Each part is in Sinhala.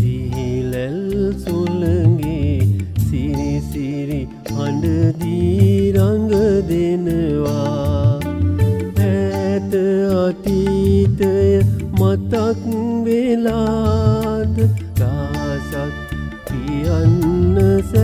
සිහිලැල් සුළඟේ සිරි සිරි හඬදී රඟ දෙනවා. ඈත අතීතය මතක් වෙලාද රහසක් කියන්න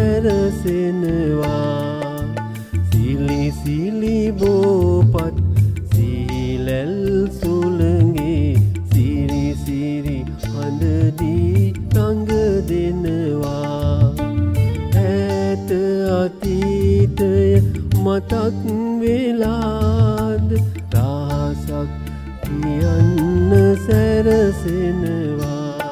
සැරසෙනවා. සිලි සිලි බෝපත් සිහිලැල් සුළඟේ සිරි සිරි හඬදී රඟ දෙනවා. ඈත අතීතය මතක් වෙලාද රහසක් කියන්න සැරසෙනවා.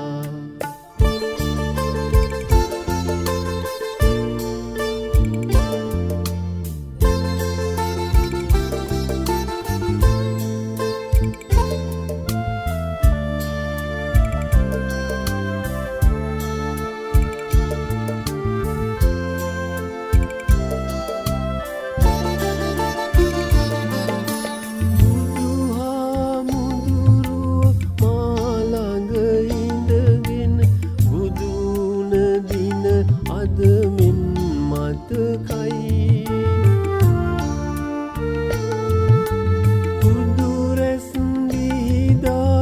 අදමින් මතකයි බුදු රැස් දීදා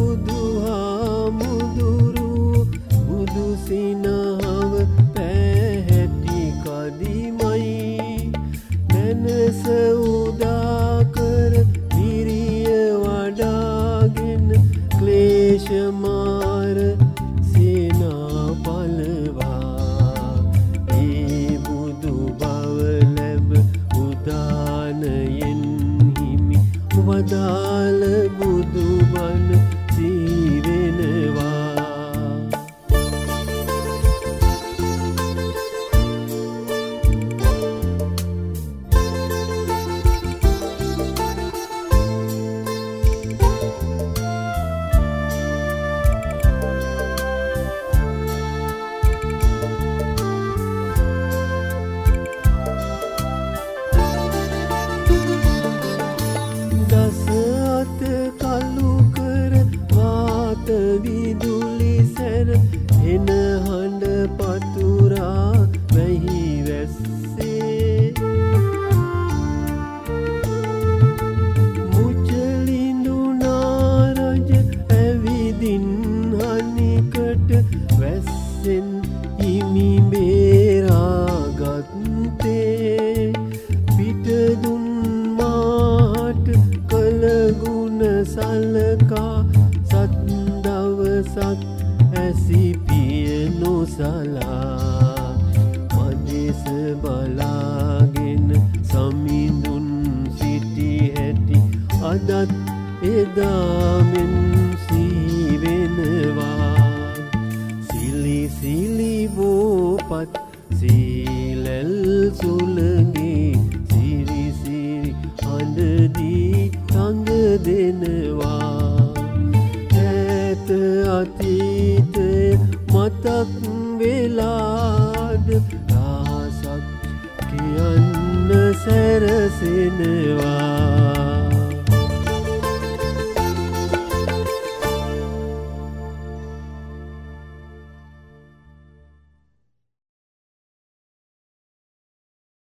බුදුහාමුදුරු බුදු සිනහව පැහැටි කදිමයි දැනස උදා කර විරිය වඩාගෙන ක්ලේශ මාර සේනා පලවා වදාළ බුදුබණ සිහිවෙනවා. දසත කලු කර වාත විදුලි සැර එන හඬ පතුරා වැහි වැස්සේ මුචලිඳුනා රජ ඇවිදින් හනිකට වැස්සෙන් හිමි බේරාගත්තේ පිටදුන් කළගුණ සලකා සත් දවසක් ඇසිපිය නොසලා මදෙස බලාගෙන සමිඳුන් සිටි හැටි අදත් එදාමෙන් සිහිවෙනවා. සිලි සිලි බෝපත් සිහිලැල් සුළඟේ සිරි සිරි හඬදී රඟ දෙනවා. ඈත අතීතය මතක් වෙලාද රහසක් කියන්න සැරසෙනවා.